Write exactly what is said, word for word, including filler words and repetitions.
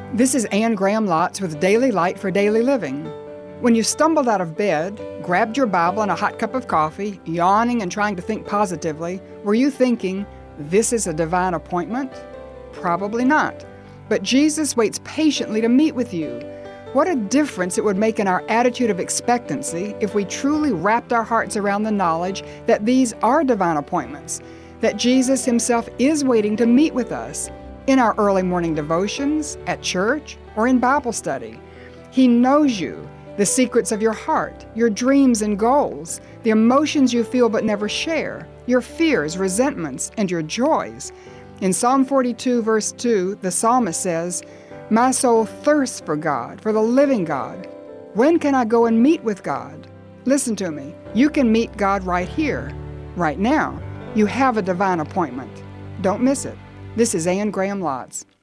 This is Anne Graham Lotz with Daily Light for Daily Living. When you stumbled out of bed, grabbed your Bible and a hot cup of coffee, yawning and trying to think positively, were you thinking, this is a divine appointment? Probably not. But Jesus waits patiently to meet with you. What a difference it would make in our attitude of expectancy if we truly wrapped our hearts around the knowledge that these are divine appointments, that Jesus himself is waiting to meet with us in our early morning devotions, at church, or in Bible study. He knows you, the secrets of your heart, your dreams and goals, the emotions you feel but never share, your fears, resentments, and your joys. In Psalm forty-two, verse two, the psalmist says, "My soul thirsts for God, for the living God. When can I go and meet with God?" Listen to me. You can meet God right here, right now. You have a divine appointment. Don't miss it. This is Anne Graham Lotz.